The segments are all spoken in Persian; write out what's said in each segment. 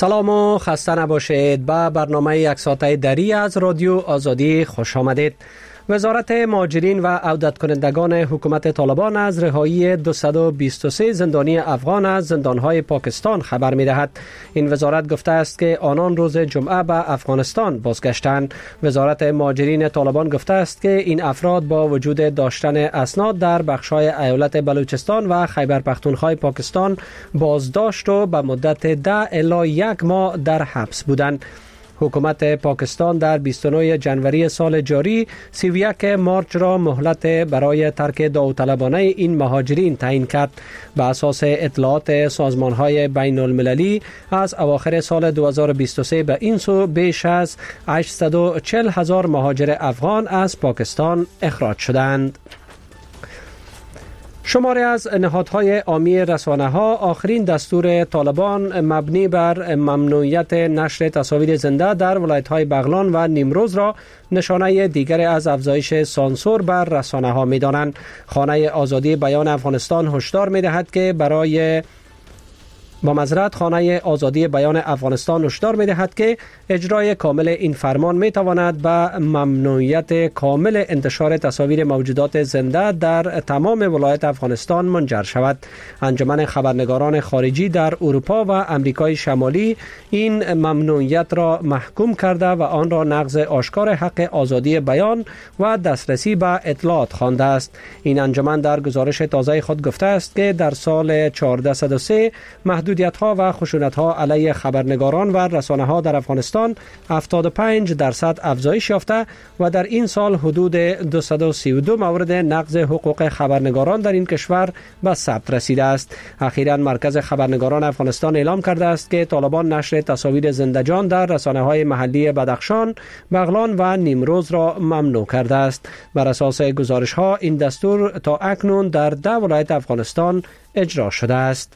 سلام و خسته نباشید. به برنامه یک ساعته دری از رادیو آزادی خوش آمدید. وزارت مهاجرین و عودت کنندگان حکومت طالبان از رهایی 223 زندانی افغان از زندانهای پاکستان خبر می دهد. این وزارت گفته است که آنان روز جمعه به افغانستان بازگشتند. وزارت مهاجرین طالبان گفته است که این افراد با وجود داشتن اسناد در بخش‌های ایالت بلوچستان و خیبر پختونخوا پاکستان بازداشت و به مدت 10 الی 1 ماه در حبس بودند. حکومت پاکستان در 29 جنوری سال جاری 31 مارچ را مهلت برای ترک داوطلبانه این مهاجرین تعیین کرد. به اساس اطلاعات سازمان‌های بین المللی از اواخر سال 2023 به این سو بیش از 840,000 مهاجر افغان از پاکستان اخراج شدند. شماری از نهادهای عامی رسانه‌ها آخرین دستور طالبان مبنی بر ممنوعیت نشر تصاویر زنده در ولایت‌های بغلان و نیمروز را نشانه دیگر از افزایش سانسور بر رسانه‌ها می‌دانند. خانه آزادی بیان افغانستان هشدار می‌دهد که خانه آزادی بیان افغانستان هشدار می‌دهد که اجرای کامل این فرمان می‌تواند به ممنوعیت کامل انتشار تصاویر موجودات زنده در تمام ولایت افغانستان منجر شود. انجمن خبرنگاران خارجی در اروپا و امریکای شمالی این ممنوعیت را محکوم کرده و آن را نقض آشکار حق آزادی بیان و دسترسی به اطلاعات خوانده است. این انجمن در گزارش تازه خود گفته است که در سال 1403 محدودیت‌ها و خشونت‌ها علیه خبرنگاران و رسانه‌ها در افغانستان 75% افزایش یافته و در این سال حدود 232 مورد نقض حقوق خبرنگاران در این کشور به ثبت رسیده است. اخیراً مرکز خبرنگاران افغانستان اعلام کرده است که طالبان نشر تصاویر زنده‌جان در رسانه‌های محلی بدخشان، بغلان و نیمروز را ممنوع کرده است. بر اساس گزارش‌ها این دستور تا اکنون در 10 ولایت افغانستان اجرا شده است.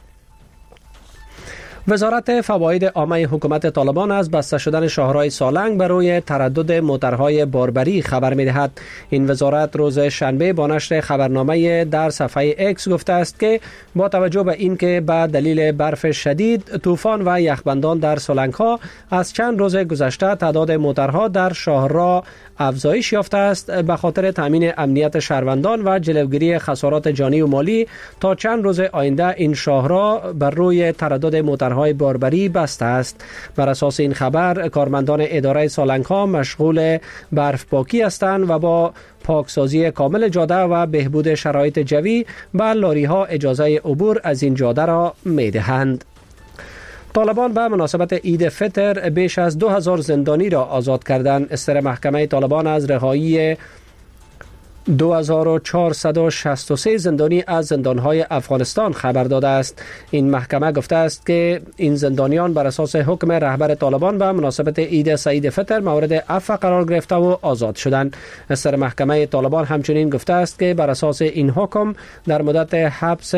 وزارت فواید عامه حکومت طالبان از بسته شدن شاهراه سالنگ بر روی تردد موترهای باربری خبر می‌دهد. این وزارت روز شنبه با نشر خبرنامه در صفحه اکس گفته است که با توجه به اینکه به دلیل برف شدید، طوفان و یخبندان در سالنگ‌ها از چند روز گذشته تعداد موترها در شاهراه افزایش یافته است، به خاطر تامین امنیت شهروندان و جلوگیری خسارات جانی و مالی تا چند روز آینده این شاهراه بر روی تردد موترهای باربری بسته است. بر اساس این خبر کارمندان اداره سالنگ‌ها مشغول برف پاکی هستند و با پاکسازی کامل جاده و بهبود شرایط جوی به لاری‌ها اجازه عبور از این جاده را می‌دهند. طالبان به مناسبت عید فطر بیش از 2000 زندانی را آزاد کردند. استر محکمه طالبان از رهایی 2463 زندانی از زندانهای افغانستان خبر داده است. این محکمه گفته است که این زندانیان بر اساس حکم رهبر طالبان به مناسبت عید سعید فطر مورد عفو قرار گرفته و آزاد شدند. استر محکمه طالبان همچنین گفته است که بر اساس این حکم در مدت حبس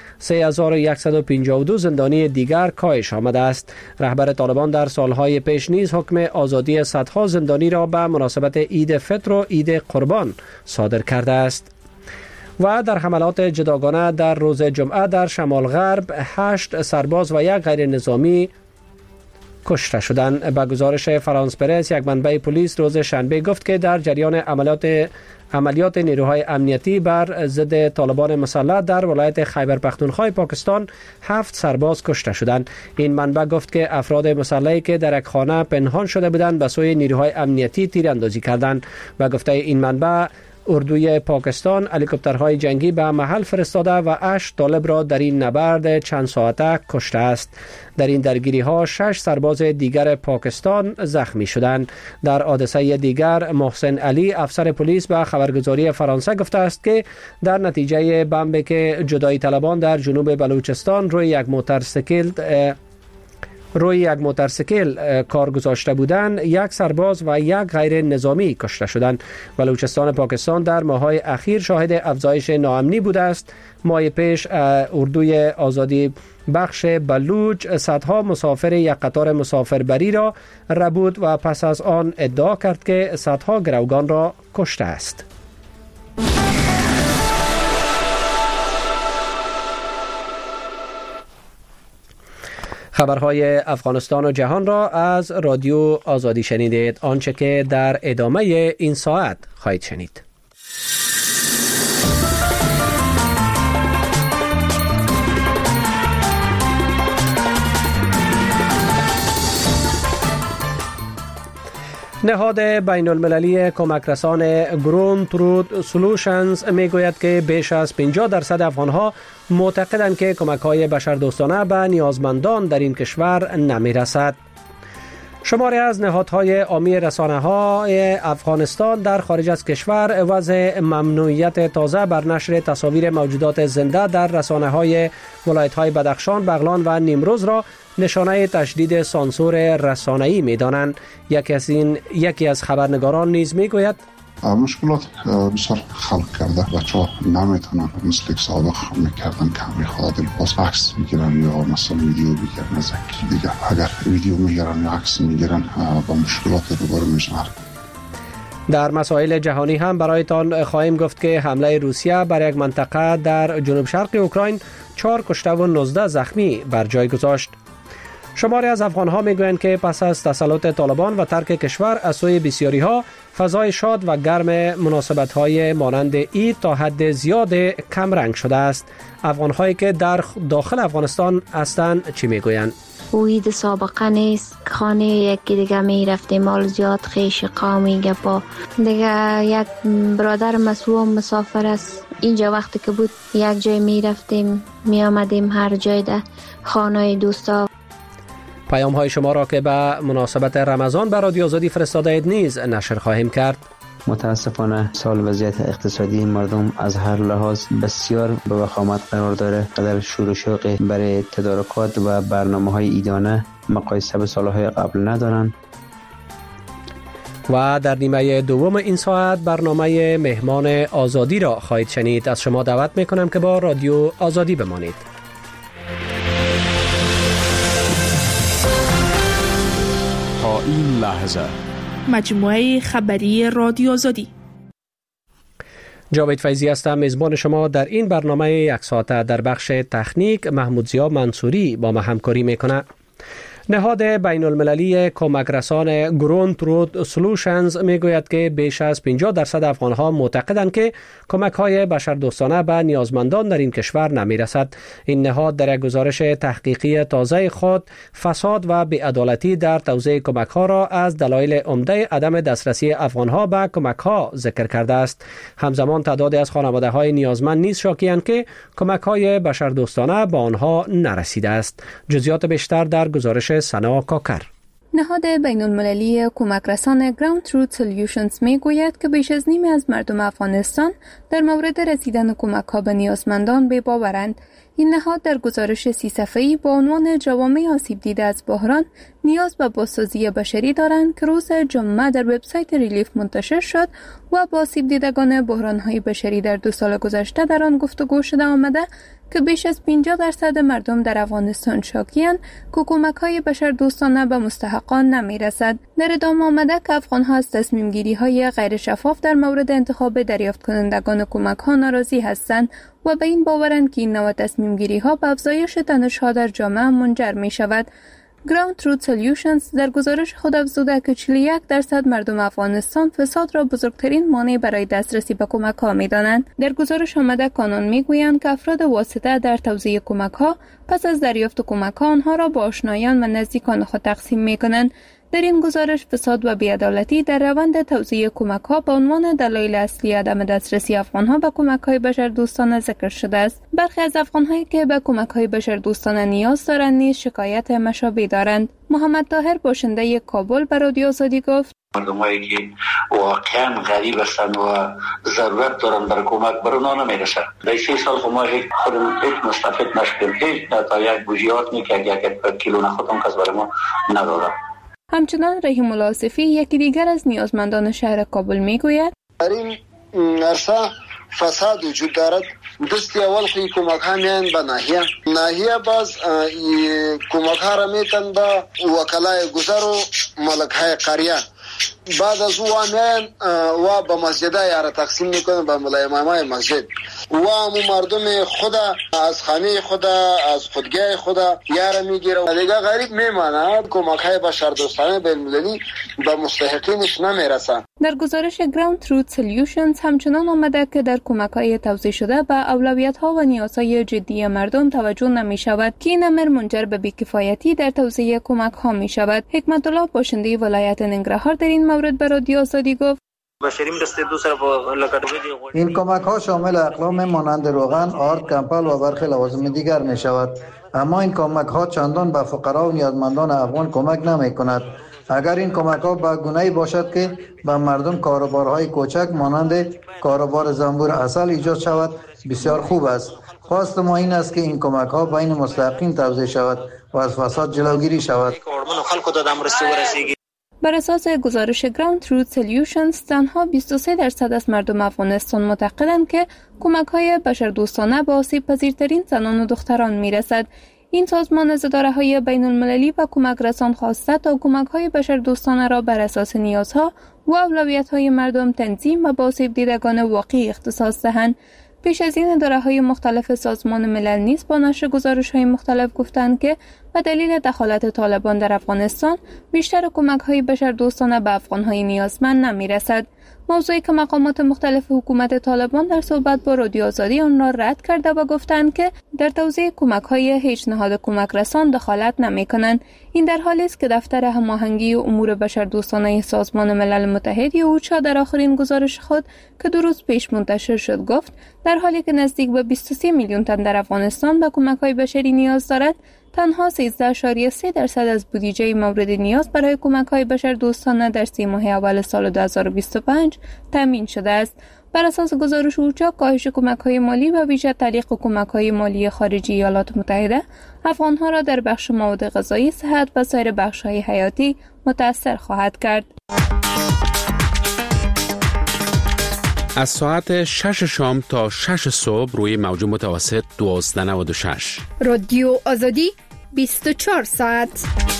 3152 زندانی دیگر کاهش آمده است. رهبر طالبان در سالهای پیش نیز حکم آزادی صدها زندانی را به مناسبت عید فطر و عید قربان صادر کرده است. و در حملات جداگانه در روز جمعه در شمال غرب 8 سرباز و 1 غیر نظامی کشته شدند. به گزارش فرانس پرس یک منبع پلیس روز شنبه گفت که در جریان عملیات نیروهای امنیتی بر ضد طالبان مسلح در ولایت خیبر پختونخوا پاکستان 7 سرباز کشته شدند. این منبع گفت که افراد مسلحی که در یک خانه پنهان شده بودند به سوی نیروهای امنیتی تیراندازی کردند. و گفته این منبع اردوی پاکستان هلیکوپترهای جنگی به محل فرستاده و 8 طالب را در این نبرد چند ساعته کشته است. در این درگیری ها 6 سرباز دیگر پاکستان زخمی شدند. در حادثه دیگر محسن علی افسر پلیس به خبرگزاری فرانسه گفته است که در نتیجه بمبی که جدایی طلبان در جنوب بلوچستان روی یک موتورسیکل کار گذاشته بودند، 1 سرباز و 1 غیر نظامی کشته شدند. بلوچستان پاکستان در ماه‌های اخیر شاهد افزایش ناامنی بوده است. ماه پیش اردوی آزادی بخش بلوچ صدها مسافر یک قطار مسافربری را ربود و پس از آن ادعا کرد که صدها گروگان را کشته است. خبرهای افغانستان و جهان را از رادیو آزادی شنیدید. آنچه که در ادامه این ساعت خواهید شنید. نهاد بین المللی کمک رسان گرون تروت سولوشنز میگوید که بیش از 50% افغانها معتقدند که کمک‌های بشردوستانه به نیازمندان در این کشور نمی‌رسد. شماری از نهادهای عامی رسانه‌های افغانستان در خارج از کشور وضع ممنوعیت تازه بر نشر تصاویر موجودات زنده در رسانه‌های ولایت‌های بدخشان، بغلان و نیمروز را نشانه تشدید سانسور رسانه‌ای می‌دانند. یکی از خبرنگاران نیز می‌گوید مشکلات بسیار خلق کرده. بچه‌ها نمیتونن مثل که سابق میکردن که میخواد باز عکس میگیرن یا مثلا ویدیو میگیرن از دیگه. اگر ویدیو میگیرن یا عکس میگیرن با مشکلات روبرو میشن. در مسائل جهانی هم برایتان خواهیم گفت که حمله روسیه بر یک منطقه در جنوب شرق اوکراین 4 کشته و 19 زخمی بر جای گذاشت. شماری از افغان‌ها میگویند که پس از تسلط طالبان و ترک کشور از سوی بسیاری‌ها فضای شاد و گرم مناسبت‌های مانند عید تا حد زیاد کم رنگ شده است. افغان‌هایی که در داخل افغانستان هستند چی میگویند؟ عید سابقه نیست، خانه یکی دیگه می رفتیم، مال زیاد خیش قومی گپا دیگه. یک برادر مسئول مسافر است، اینجا وقتی که بود یک جای می رفتیم می آمدیم، هر جای ده خانه دوستا. پیام های شما را که به مناسبت رمضان بر رادیو آزادی فرستاده اید نیز نشر خواهیم کرد. متاسفانه سال وضعیت اقتصادی مردم از هر لحاظ بسیار به وخامت قرار داره. قدر شور و شوق برای تدارکات و برنامه‌های عیدانه مقایسه به سالهای قبل ندارن. و در نیمه دوم این ساعت برنامه مهمان آزادی را خواهید شنید. از شما دعوت میکنم که با رادیو آزادی بمانید. تا این لحظه مجموعه خبری رادیو آزادی. جاوید فیضی هستم، میزبان شما در این برنامه یک ساعته. در بخش تکنیک محمود ضیا منصوری با ما همکاری میکنه. نهاد بین المللی کمک رسان گرون تروت سولوشنز میگوید که بیش از 50% افغانها معتقدند که کمک‌های بشردوستانه به نیازمندان در این کشور نمیرسد. این نهاد در یک گزارش تحقیقی تازه خود فساد و بی‌عدالتی در توزیع کمک‌ها را از دلایل عمده عدم دسترسی افغانها به کمک‌ها ذکر کرده است. همزمان تعدادی از خانواده‌های نیازمند نیز شاکی‌اند که کمک‌های بشردوستانه به آنها نرسیده است. جزئیات بیشتر در گزارش سنا کاکر. نهاد بین المللی کمک رسان گراوند تروت سولوشنز می گوید که بیش از نیمی از مردم افغانستان در مورد رسیدن کمک ها به نیازمندان بی باورند. این نهاد در گزارش 30 صفحه‌ای با عنوان جوامع آسیب دیده از بحران نیاز به بازسازی بشری دارند که روز جمعه در وبسایت ریلیف منتشر شد و با آسیب دیدگان بحران‌های بشری در 2 سال گذشته در آن گفتگو شده آمده که بیش از 50% مردم در افغانستان شاکی‌اند که کمک‌های بشردوستانه به مستحقان نمی‌رسد. در ادامه آمده که افغان‌ها از تصمیم‌گیری‌های غیر شفاف در مورد انتخاب دریافت کنندگان کمک‌ها ناراضی هستند و به این باورند که این نوع تصمیم‌گیری‌ها به افزایش تنش‌ها در جامعه منجر می‌شود. گراوند تروت سولوشنز در گزارش خود افزوده که 41% مردم افغانستان فساد را بزرگترین مانع برای دسترسی به کمک‌ها می‌دانند. در گزارش آمده کانون می‌گویند که افراد واسطه در توزیع کمک‌ها پس از دریافت کمک‌ها آنها را با آشنایان و نزدیکان خود تقسیم می‌کنند. در این گزارش فساد و بی‌عدالتی در روند توزیع کمک‌ها به عنوان دلایل اصلی عدم دسترسی افغان‌ها به کمک‌های بشردوستانه ذکر شده است. برخی از افغان‌هایی که به کمک‌های بشردوستانه نیاز دارند نیز شکایت مشابه دارند. محمد طاهر باشنده کابل به رادیو آزادی گفت: مردمایی که واقعا غریب هستند و ضرورت دارن برای کمک برای اونا نمیرسه. در 3 سال ما خودمون هیچ مستفید نشدیم. هیچ تا یک بوجیات که یک کیلو نخودم کس برای ما نداره. همچنان رحیم الله آصفی یکی دیگر از نیازمندان شهر کابل میگوید: در این عرصه فساد وجود دارد. دستی اول که کمک ها میان به ناحیه باز کمک ها را میتن به وکلای گذر و ملک های قریه. بعد از او میان و به مسجدای را تقسیم میکنن به مولای امامای مسجد و مردم خدا از خانه خدا از خودگاه خدا یاره میگیره و دیگه غریب میمانه. کمک‌های بشردوستانه بین‌المللی به مستحقینش نمیرسن. در گزارش گراوند تروت سولوشنز همچنان آمده که در کمک‌های توزیع شده به اولویت‌ها و نیازهای جدی مردم توجه نمی‌شود که این امر منجر به بی‌کفایتی در توزیع کمک‌ها می‌شود. حکمت الله باشنده ولایت ننگرهار در این مورد به رادیو آزادی گفت: این کمک‌ها شامل اقلام مانند روغن، آرد، کمپل و برخی لوازم دیگر می‌شود. اما این کمک‌ها چندان به فقرا و نیازمندان افغان کمک نمی‌کند. اگر این کمک‌ها به گونه‌ای باشد که به مردم کاروبارهای کوچک مانند کاروبار زنبور عسل ایجاد شود، بسیار خوب است. خواست ما این است که این کمک‌ها بین مستحقین توزیع شود و از فساد جلوگیری شود. بر اساس گزارش گراوند تروت سولوشنز تنها 23% از مردم افغانستان معتقدند که کمک‌های بشردوستانه به آسیب‌پذیرترین زنان و دختران می‌رسد. این سازمان از اداره‌های بین‌المللی و کمک رسان خواسته تا کمک‌های بشردوستانه را بر اساس نیازها و اولویت‌های مردم تنظیم و به آسیب دیدگان واقعی اختصاص دهند. پیش از این اداره‌های مختلف سازمان ملل نیز با نشر گزارش‌های مختلف گفتند که به دلیل دخالت طالبان در افغانستان بیشتر کمک‌های بشردوستانه به افغان‌های نیازمند نمی‌رسد. موضوعی که مقامات مختلف حکومت طالبان در صحبت با رادیو آزادی آن را رد کرده و گفتند که در توزیع کمک‌های هیچ نهاد کمک رسان دخالت نمی‌کنند. این در حالی است که دفتر هماهنگی امور بشردوستانه سازمان ملل متحد اوچا در آخرین گزارش خود که 2 روز پیش منتشر شد گفت در حالی که نزدیک به 23 میلیون تن در افغانستان به کمک‌های بشری نیاز دارد، تنها 13.3% از بودجه مورد نیاز برای کمک‌های بشردوستانه در 3 ماه اول سال 2025 تامین شده است. بر اساس گزارش اوچا، کاهش کمک‌های مالی و ویژه تعلیق کمک‌های مالی خارجی ایالات متحده افغان‌ها را در بخش مواد غذایی، صحت و سایر بخش‌های حیاتی متأثر خواهد کرد. از ساعت 6 شام تا 6 صبح روی موج متوسط 1296 رادیو آزادی 24 ساعت.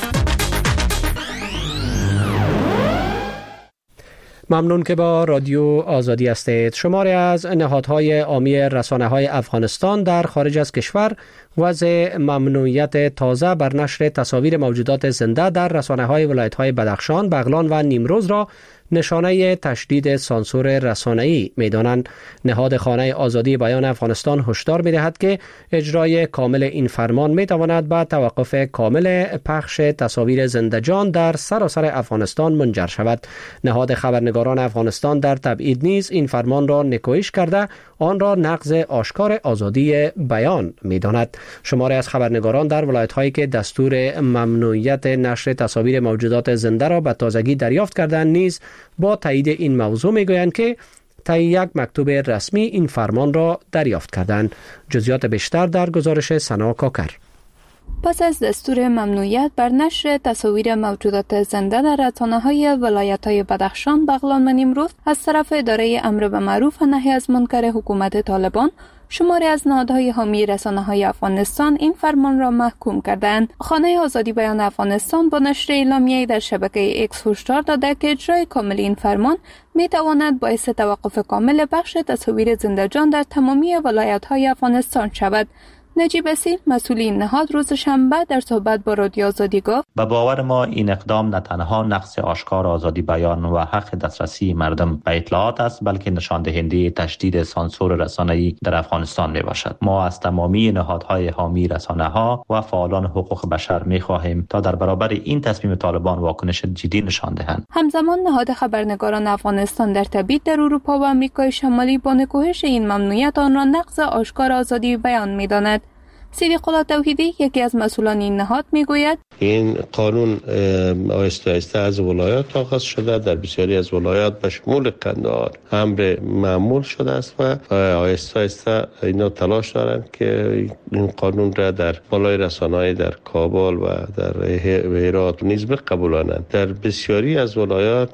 ممنون که با رادیو آزادی هستید. شماری از نهادهای عامی رسانه‌های افغانستان در خارج از کشور وضع ممنوعیت تازه بر نشر تصاویر موجودات زنده در رسانه‌های ولایت‌های بدخشان، بغلان و نیمروز را نشانه تشدید سانسور رسانه‌ای می‌دانند. نهاد خانه آزادی بیان افغانستان هشدار می‌دهد که اجرای کامل این فرمان می‌تواند به توقف کامل پخش تصاویر زنده‌جان در سراسر افغانستان منجر شود. نهاد خبرنگاران افغانستان در تبعید نیز این فرمان را نکوهش کرده آن را نقض آشکار آزادی بیان می‌داند. شماری از خبرنگاران در ولایت‌هایی که دستور ممنوعیت نشر تصاویر موجودات زنده را به تازگی دریافت کردند نیز با تایید این موضوع میگویند که طی یک مکتوب رسمی این فرمان را دریافت کردند. جزئیات بیشتر در گزارش سنا کاکر. پس از دستور ممنوعیت بر نشر تصاویر موجودات زنده در رسانه‌های ولایت‌های بدخشان، بغلان و نیمروز از طرف اداره امر به معروف و نهی از منکر حکومت طالبان، شماری از نهادهای حامی رسانه‌های افغانستان این فرمان را محکوم کردند. خانه آزادی بیان افغانستان با نشر اعلامیه‌ای در شبکه ایکس هشدار داده که اجرای کامل این فرمان می‌تواند باعث توقف کامل بخش تصاویر زنده‌جان در تمامی ولایت‌های افغانستان شود. نجیب اصیل مسئول این نهاد روز شنبه در صحبت با رادیو آزادی گفت: به باور ما این اقدام نه تنها نقض آشکار آزادی بیان و حق دسترسی مردم به اطلاعات است، بلکه نشان دهنده تشدید سانسور رسانه‌ای در افغانستان می باشد. ما از تمامی نهادهای حامی رسانه‌ها و فعالان حقوق بشر می خواهیم تا در برابر این تصمیم طالبان واکنش جدی نشان دهند. همزمان نهاد خبرنگاران افغانستان در تبعید در اروپا و آمریکای شمالی با نکوهش این ممنوعیت آن را نقض آشکار آزادی بیان می‌داند. صدیق الله توحیدی یکی از مسئولان این نهاد میگوید این قانون آهسته آهسته از ولایات آغاز شده، در بسیاری از ولایات به شمول قندهار امر معمول شده است و آهسته آهسته اینا تلاش دارند که این قانون را در بالای رسانه‌های در کابل و در هرات نیز بقبولانند. در بسیاری از ولایات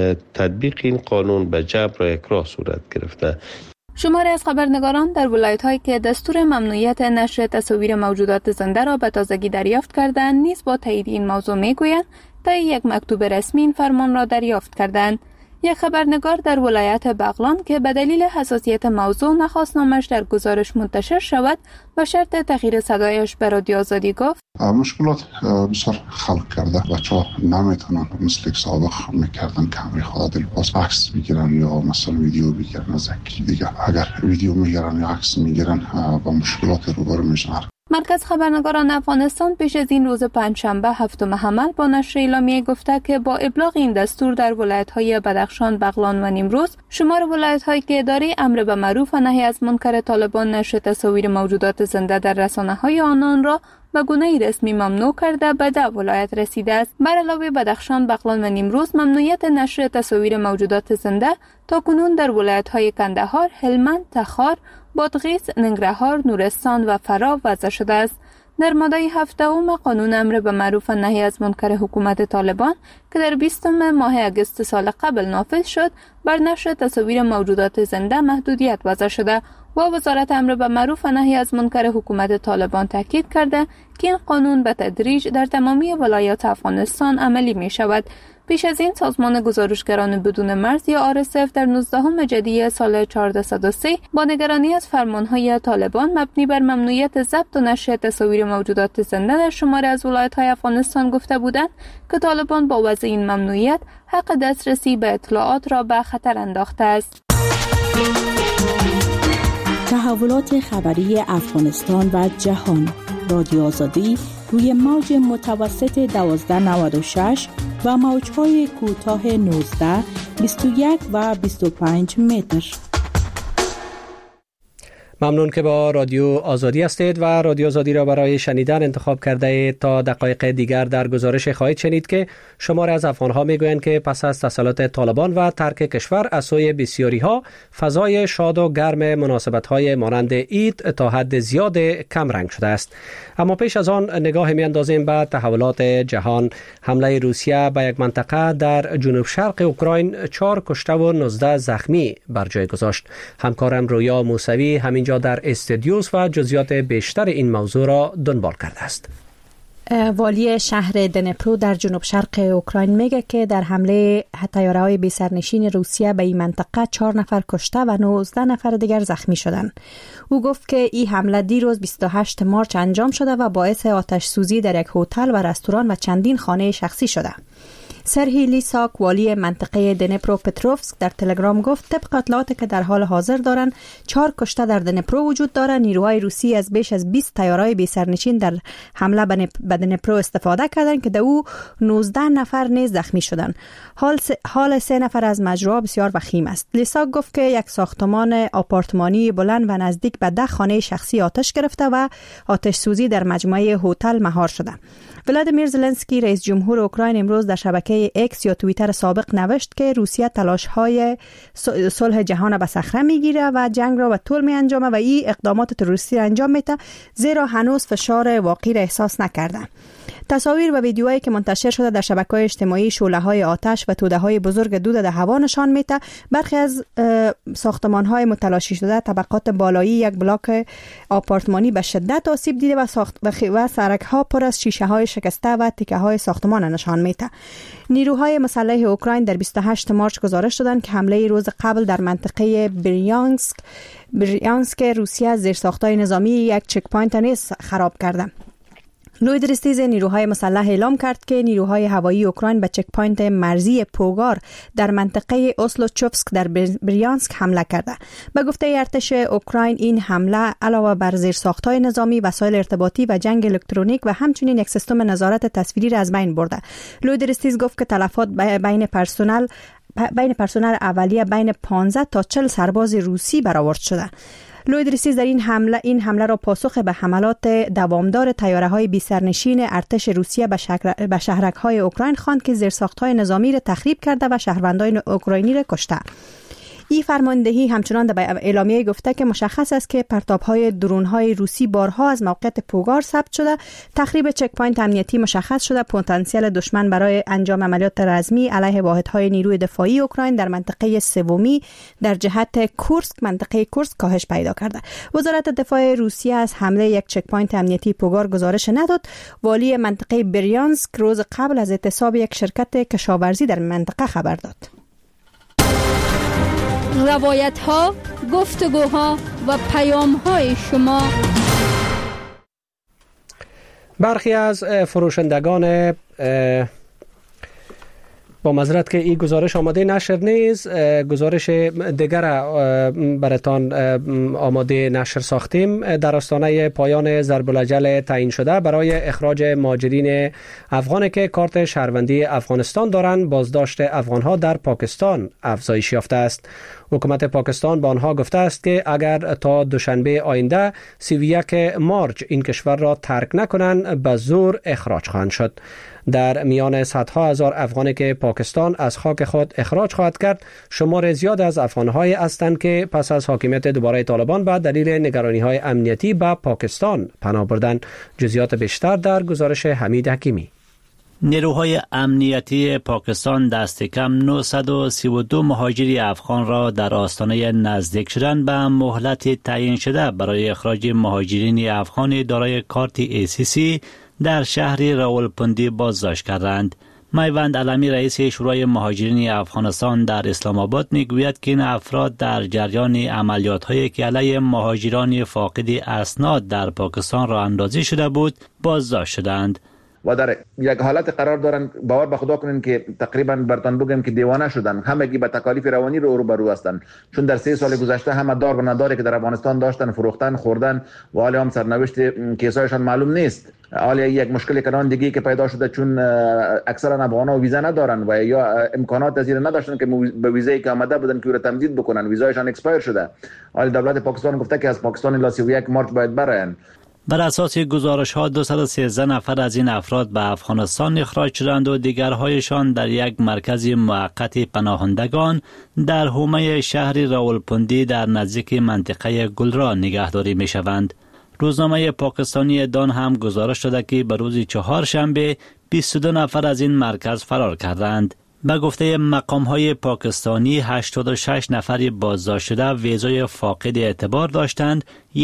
تطبیق این قانون به جبر و اکراه صورت گرفته. شماری از خبرنگاران در ولایت‌هایی که دستور ممنوعیت نشر تصاویر موجودات زنده را به تازگی دریافت کردند نیز با تایید این موضوع میگویند واسطه یک مکتوب رسمی این فرمان را دریافت کردند. یک خبرنگار در ولایت بغلان که به دلیل حساسیت موضوع نخواست نامش در گزارش منتشر شود و شرط تغییر صدایش به رادیو آزادی گفت مشکلات بسیار خلق کرده. بچه‌ها نمیتونن مثل که سابق میکردن کمری خواهد لباس عکس میگیرن یا مثلا ویدیو میگیرن از یکی دیگه. اگر ویدیو میگیرن یا عکس میگیرن با مشکلات روبرو میشن. مرکز خبرنگاران افغانستان پیش از این روز پنجشنبه هفتم حمل با نشر اعلامیه گفته که با ابلاغ این دستور در ولایت‌های بدخشان، بغلان و نیمروز، شمار ولایت‌هایی که اداره امر به معروف و نهی از منکر طالبان نشر تصاویر موجودات زنده در رسانه‌های آنان را به گونه رسمی ممنوع کرده به 10 ولایت رسیده است. بر علاوه بدخشان، بغلان و نیمروز ممنوعیت نشر تصاویر موجودات زنده تاکنون در ولایت‌های کندهار، هلمند، تخار، بادغیس، ننگرهار، نورستان و فرا وضع شده است. در ماده 17 قانون امر به معروف و نهی از منکر حکومت طالبان که در 20 ماه اگست سال قبل نافذ شد، بر نشر تصاویر موجودات زنده محدودیت وضع شده و وزارت امر به معروف و نهی از منکر حکومت طالبان تاکید کرده که این قانون به تدریج در تمامی ولایات افغانستان عملی می شود. پیش از این سازمان گزارشگران بدون مرز یا RSF در 19 جدی سال 1403 با نگرانی از فرمانهای طالبان مبنی بر ممنوعیت ضبط و نشر تصاویر موجودات زنده در شماری از ولایت‌های افغانستان گفته بودند که طالبان با وضع این ممنوعیت حق دسترسی به اطلاعات را به خطر انداخته است. تحولات خبری افغانستان و جهان. رادیو آزادی روی موج متوسط 1296 و موج‌های کوتاه 19، 21 و 25 متر. ممنون که با رادیو آزادی هستید و رادیو آزادی را برای شنیدن انتخاب کرده اید. تا دقایق دیگر در گزارش خواهید شنید که شمار از افغان‌ها میگویند که پس از تسلط طالبان و ترک کشور از سوی بسیاری‌ها فضای شاد و گرم مناسبت‌های مانند عید تا حد زیاد کم رنگ شده است. اما پیش از آن نگاه می‌اندازیم به تحولات جهان. حمله روسیه به یک منطقه در جنوب شرق اوکراین 4 کشته و 19 زخمی بر جای گذاشت. همکارم رویا موسوی همین جا در استودیوس و جزئیات بیشتر این موضوع را دنبال کرده است. والی شهر دنپرو در جنوب شرق اوکراین میگه که در حمله طیاره‌های بی‌سرنشین روسیه به این منطقه 4 نفر کشته و 19 نفر دیگر زخمی شدند. او گفت که این حمله دیروز 28 مارس انجام شده و باعث آتش سوزی در یک هتل و رستوران و چندین خانه شخصی شده. سرهی لیساک والی منطقه دنپرو پتروفسک در تلگرام گفت طبق اطلاعاتی که در حال حاضر دارند 4 کشته در دنپرو وجود دارد. نیروهای روسی از بیش از 20 طیاره بی‌سرنشین در حمله به دنپرو استفاده کردند که در او 19 نفر نیز زخمی شدند. حال 3 نفر از مجروحان بسیار وخیم است. لیساک گفت که یک ساختمان آپارتمانی بلند و نزدیک به 10 خانه شخصی آتش گرفته و آتش سوزی در مجموعه هتل مهار شده. ولادیمیر زلنسکی رئیس جمهور اوکراین امروز در شبکه ایکس یا توییتر سابق نوشت که روسیه تلاش‌های صلح جهان به صخره میگیره و جنگ را به طول میانجامه و این اقدامات تروریستی را انجام میده زیرا هنوز فشار واقعی را احساس نکرده. تصاویر و ویدیوهایی که منتشر شده در شبکه‌های اجتماعی شعله‌های آتش و توده‌های بزرگ دود در هوا نشان میده برخی از ساختمان‌های متلاشی شده طبقات بالایی یک بلاک آپارتمانی به شدت آسیب دیده و سرک‌ها پر از شیشه‌های شکسته و تکه‌های ساختمان نشان میده. نیروهای مسلح اوکراین در 28 مارس گزارش دادند که حمله روز قبل در منطقه بریانسک روسیه زیرساخت‌های نظامی یک چک‌پوینت نیز خراب کرده. لویدرستیز نیروهای مسلح اعلام کرد که نیروهای هوایی اوکراین به چک‌پوینت مرزی پوگار در منطقه اوسلوچوفسک در بریانسک حمله کرده. به گفته ارتش اوکراین این حمله علاوه بر زیرساخت‌های نظامی، وسایل ارتباطی و جنگ الکترونیک و همچنین یک سیستم نظارت تصویری را از بین برده. لویدرستیز گفت که تلفات بین پرسنل اولیه بین 15 تا 40 سرباز روسی برآورد شده. لویدرستیز در این حمله را پاسخ به حملات دوامدار طیاره‌های بی‌سرنشین ارتش روسیه به شهرک‌های اوکراین خواند که زیرساخت‌های نظامی را تخریب کرده و شهروندان اوکراینی را کشته. این فرماندهی همچنان در اعلامیه گفته که مشخص است که پرتاب‌های درون‌های روسی بارها از موقعیت پوگار ثبت شده، تخریب چک پوینت امنیتی مشخص شده، پتانسیل دشمن برای انجام عملیات رزمی علیه واحدهای نیروی دفاعی اوکراین در منطقه سومی در جهت کورسک منطقه کورسک کاهش پیدا کرده. وزارت دفاع روسیه از حمله یک چک پوینت امنیتی پوگار گزارش نداد. والی منطقه بریانسک روز قبل از اعتصاب یک شرکت کشاورزی در منطقه خبر داد. روایت‌ها، گفتگوها و پیام‌های شما. برخی از فروشندگان با معذرت که این گزارش آماده نشر نیست، گزارش دیگر براتان آماده نشر ساختیم. در آستانه پایان ضرب الاجل تعیین شده برای اخراج مهاجرین افغان که کارت شهروندی افغانستان دارند، بازداشت افغانها در پاکستان افزایش یافته است. حکومت پاکستان به آنها گفته است که اگر تا دوشنبه آینده 31 مارچ این کشور را ترک نکنند به زور اخراج خواهند شد. در میان صدها هزار افغانی که پاکستان از خاک خود اخراج خواهد کرد، شمار زیاد از افغان‌هایی هستند که پس از حاکمیت دوباره طالبان به دلیل نگرانی‌های امنیتی به پاکستان پناه بردند. جزئیات بیشتر در گزارش حمید حکیمی. نیروهای امنیتی پاکستان دست کم 932 مهاجر افغان را در آستانه نزدیک شدن به مهلت تعیین شده برای اخراج مهاجرین افغان دارای کارت ACC در شهر راولپندی بازداشت کردند. میوند علمی رئیس شورای مهاجرین افغانستان در اسلام آباد میگوید که این افراد در جریان عملیات‌هایی که علیه مهاجران فاقد اسناد در پاکستان را اندازی شده بود بازداشت شدند و در یک حالت قرار دارن. باور به خدا کنین که تقریبا برتان بگم که دیوانه شدن، همگی به تکالیف روانی روبرو هستند، چون در 3 سال گذشته همه دار و نداری که در افغانستان داشتن فروختن خوردن و حالا هم سرنوشت کیسایشان معلوم نیست. حالا یک مشکل کلان دیگه که پیدا شده، چون اکثرا افغانا ویزا ندارن و یا امکانات از این نداشتن که به ویزایی که آمده بودن که رو تمدید بکنن، ویزایشان اکسپایر شده. حالا دولت پاکستان گفته که از پاکستان الی 31 مارچ باید براین. بر اساس گزارش‌ها 213 نفر از این افراد به افغانستان اخراج شدند و دیگرهایشان در یک مرکز موقت پناهندگان در حومه شهر راولپندی در نزدیک منطقه گلرا نگهداری می‌شوند. روزنامه پاکستانی دان هم گزارش داده که به روز چهارشنبه 22 نفر از این مرکز فرار کردند. به گفته مقام‌های پاکستانی 86 نفر بازداشت شده ویزای فاقد اعتبار داشتند،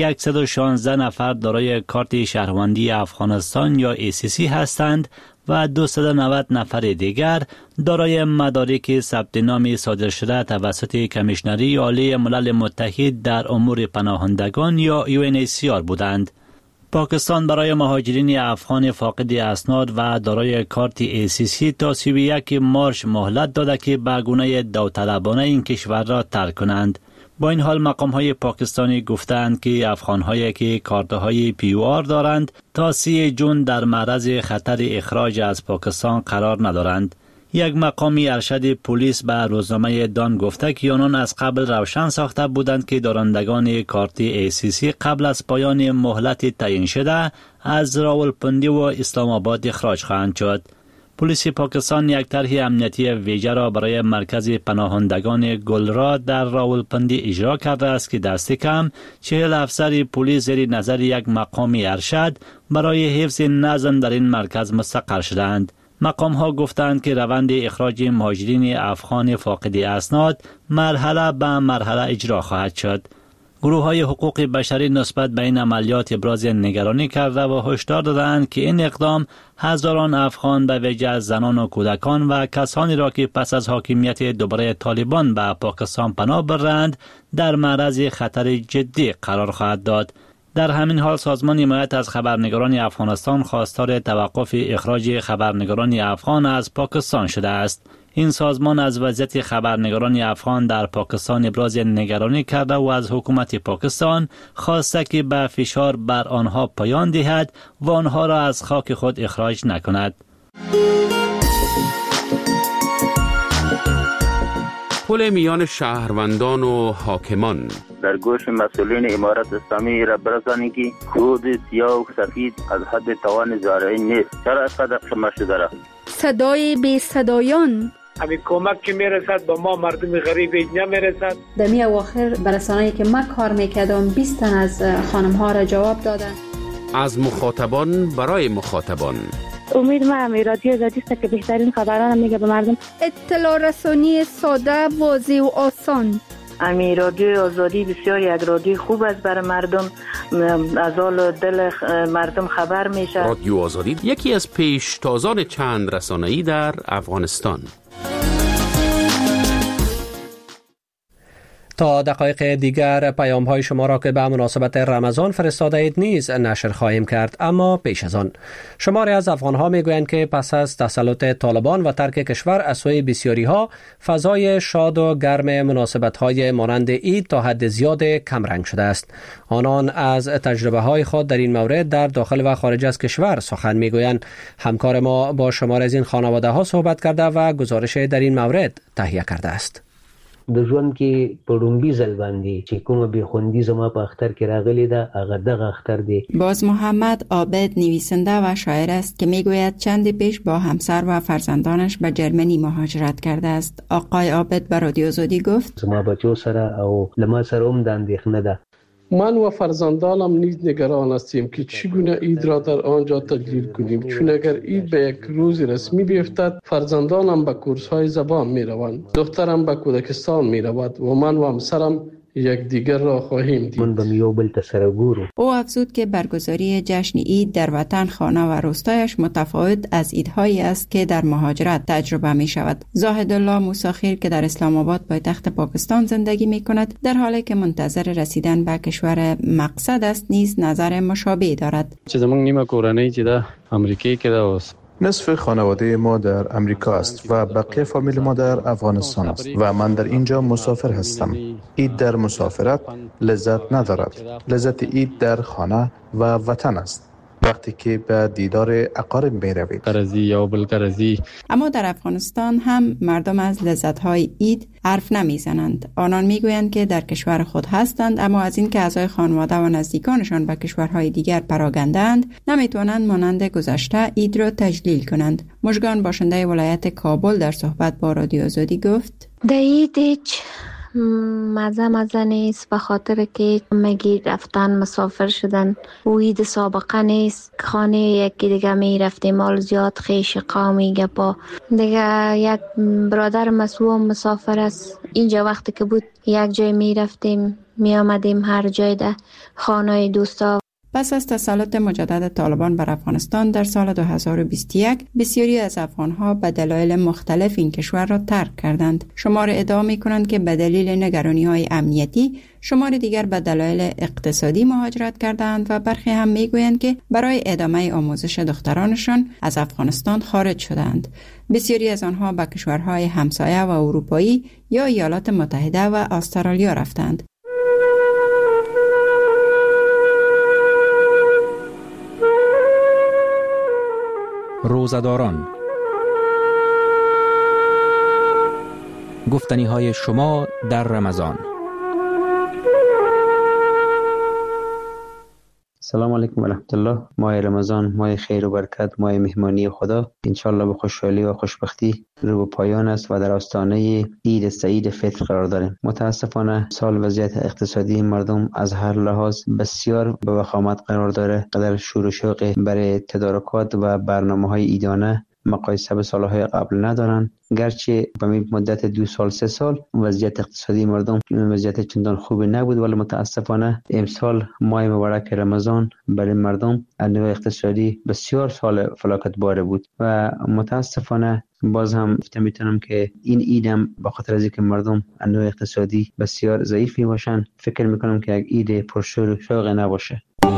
116 نفر دارای کارت شهروندی افغانستان یا ACC هستند و 290 نفر دیگر دارای مدارک ثبت نام صادر شده توسط کمیشنری عالی ملل متحد در امور پناهندگان یا UNHCR بودند. پاکستان برای مهاجرین افغان فاقد اسناد و دارای کارت ACC تا 31 مارچ مهلت داده که به گونه داوطلبانه این کشور را ترک کنند. با این حال مقام‌های پاکستانی گفتند که افغان‌هایی که کارت‌های PUR دارند تا 30 جون در معرض خطر اخراج از پاکستان قرار ندارند. یک مقامی ارشد پلیس به روزنامه دان گفته که آنان از قبل روشن ساخته بودند که دارندگان کارت ACC قبل از پایان مهلت تعیین شده از راولپندی و اسلام آباد اخراج خواهند شد. پلیس پاکستان یک طرح امنیتی ویژه را برای مرکز پناهندگان گلرا در راولپندی اجرا کرده است که دست کم 40 افسر پلیس زیر نظر یک مقامی ارشد برای حفظ نظم در این مرکز مستقر شدند. مقام ها گفتند که روند اخراج مهاجرین افغان فاقد اسناد مرحله به مرحله اجرا خواهد شد. گروه های حقوق بشری نسبت به این عملیات ابراز نگرانی کرده و هشدار دادند که این اقدام هزاران افغان به ویژه از زنان و کودکان و کسانی را که پس از حاکمیت دوباره طالبان به پاکستان پناه برند در معرض خطر جدی قرار خواهد داد. در همین حال سازمان حمایت از خبرنگاران افغانستان خواستار توقف اخراج خبرنگاران افغان از پاکستان شده است. این سازمان از وضعیت خبرنگاران افغان در پاکستان ابراز نگرانی کرده و از حکومت پاکستان خواسته که به فشار بر آنها پایان دهد و آنها را از خاک خود اخراج نکند. پل میان شهروندان و حاکمان در گوش مسئولین امارت اسلامی را برسانی که خود سیاه و سفید از حد توان زارعین نیست. چرا اینقدر شما شده را؟ صدای بی صدایان همین کمک که میرسد با ما مردم غریب نمیرسد. در می اواخر برسانه‌ای که من کار میکردم 20 تن از خانم ها را جواب دادن. از مخاطبان برای مخاطبان. امید من رادیو آزادی است که بهترین خبران میگه به مردم. اطلاع رسانی ساده، واضح و آسان. امی رادیو آزادی بسیار یک رادیو خوب است برای مردم، از حال دل مردم خبر میشه. رادیو آزادی یکی از پیشتازان چند رسانه‌ای در افغانستان. تا دقایق دیگر پیام های شما را که به مناسبت رمضان فرستاده اید نیز نشر خواهیم کرد، اما پیش از آن شماری از افغان ها می گویند که پس از تسلط طالبان و ترک کشور از سوی بسیاری ها فضای شاد و گرم مناسبت های مانند عید تا حد زیاد کم رنگ شده است. آنان از تجربه های خود در این مورد در داخل و خارج از کشور سخن می گویند. همکار ما با شمار از این خانواده ها صحبت کرده و گزارش در این مورد تهیه کرده است. د ژوند کې په لومبي ځل باندې چې کومه بېخوندي زما په اختر کې راغلی ده هغه دغه اختر دی. باز محمد عابد نویسنده و شاعر است که میگوید چند پیش با همسر و فرزندانش به جرمنی مهاجرت کرده است. آقای عابد به رادیو آزادی گفت زما بچو سره او لما سره هم د اندېښنه ده. من و فرزندانم نیز نگران هستیم که چگونه عید را در آنجا تجلیل کنیم، چون اگر عید به یک روز رسمی بیفتد فرزندانم به کورس‌های زبان می روند، دخترم به کودکستان می رود و من و همسرم یک دیگر را خواهیم دید. من به یو بل تسره ګورو. او افزود که برگزاری جشن عید در وطن، خانه و روستایش متفاوت از عیدهایی است که در مهاجرت تجربه می شود. زاهد الله موسیخیل که در اسلام آباد پایتخت پاکستان زندگی می کند، در حالی که منتظر رسیدن به کشور مقصد است نیز نظر مشابه دارد. چې زمونږ نیمه کورنۍ چې د امریکای کې ده اوس نصف خانواده ما در امریکا است و بقیه فامیل ما در افغانستان است و من در اینجا مسافر هستم. عید در مسافرت لذت ندارد. لذت عید در خانه و وطن است. وقتی که به دیدار اقارب می روید. قرضی یا بلقرضی. اما در افغانستان هم مردم از لذت‌های عید حرف نمیزنند. آنان میگویند که در کشور خود هستند، اما از اینکه اعضای خانواده و نزدیکانشان به کشورهای دیگر پراگندند نمیتوانند مانند گذشته عید را تجلیل کنند. مژگان باشنده ولایت کابل در صحبت با رادیو آزادی گفت در عید مزه نیست، به خاطر که مگی رفتن مسافر شدن و عید سابقه نیست. خانه یکی دیگه می رفتیم، مال زیاد خیش قومی گپا دیگه. یک برادر مسوم مسافر است، اینجا وقتی که بود یک جای می رفتیم می آمدیم هر جای ده خانه دوستا. پس از تسلط مجدد طالبان بر افغانستان در سال 2021 بسیاری از افغانها به دلایل مختلف این کشور را ترک کردند. شمار ادعا می‌کنند که به دلیل نگرانی‌های امنیتی، شمار دیگر به دلایل اقتصادی مهاجرت کردند و برخی هم می‌گویند که برای ادامه آموزش دخترانشان از افغانستان خارج شدند. بسیاری از آنها به کشورهای همسایه و اروپایی یا ایالات متحده و استرالیا رفتند. روزداران، گفتنی های شما در رمضان. سلام علیکم و رحمت الله. ماه رمضان ماه خیر و برکت، ماه مهمانی خدا، انشالله به خوشحالی و خوشبختی رو به پایان است و در آستانه عید سعید فطر قرار داریم. متاسفانه سال وضعیت اقتصادی مردم از هر لحاظ بسیار به وخامت قرار داره. قدر شور و شوق برای تدارکات و برنامه‌های عیدانه مقایسه به سالهای قبل ندارن، گرچه به مدت 2 سال 3 سال وضعیت اقتصادی مردم وضعیت چندان خوبی نبود، ولی متاسفانه امسال ماه مبارک رمضان برای مردم از نوع اقتصادی بسیار سال فلاکت باره بود و متاسفانه باز هم میتونم که این عیدم به خاطر از اینکه مردم از نوع اقتصادی بسیار ضعیف می باشن، فکر میکنم که یک عید پرشور و شوق نباشه.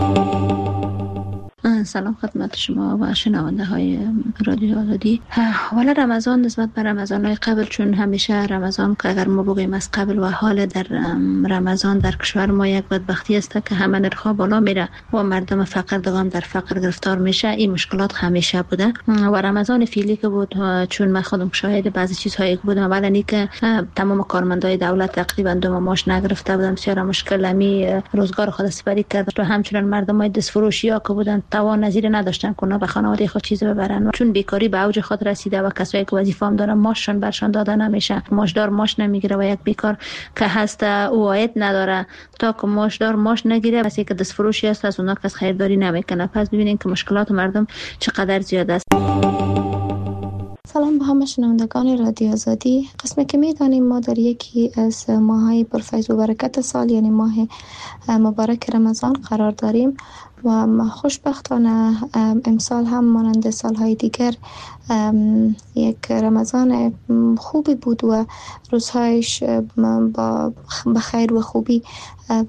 سلام خدمت شما و شنونده های رادیو آزادی. حالا رمضان نسبت به رمضان های قبل، چون همیشه رمضان که اگر ما بگوییم از قبل و حال در رمضان در کشور ما یک بدبختی است که همه نرخ‌ها بالا میره و مردم فقر دوام در فقر گرفتار میشه. این مشکلات همیشه بوده و رمضان فعلی که بود، چون من خودم شاهد بعضی چیزهایی بودم، اولا اینکه تمام کارمندای دولت تقریبا 2 ماه معاش نگرفته بودن، بسیار مشکل، روزگار خود سپری کرد و همچنین مردمای دستفروشی ها که بودن توان توان نظیر نداشتن که اونا به خانواده خود چیز ببرن، چون بیکاری به اوج خود رسیده و کسایی که وظیفه هم دارن ماششون برشان داده نمیشه، ماشدار ماش نمیگیره و یک بیکار که هست او عاید نداره تا که ماشدار ماش نگیره، کسی که دست فروشی است از اونها کس خریداری نمیکنه. پس ببینین که مشکلات مردم چقدر زیاد است. سلام به همه شنوندگان رادیو آزادی. قسمی که میدانیم ما در یکی از ماهای پرفیض و برکت سال یعنی ماه مبارک رمضان قرار داریم و خوشبختانه امسال هم مانند سالهای دیگر یک رمضان خوبی بود و روزهایش با خیر و خوبی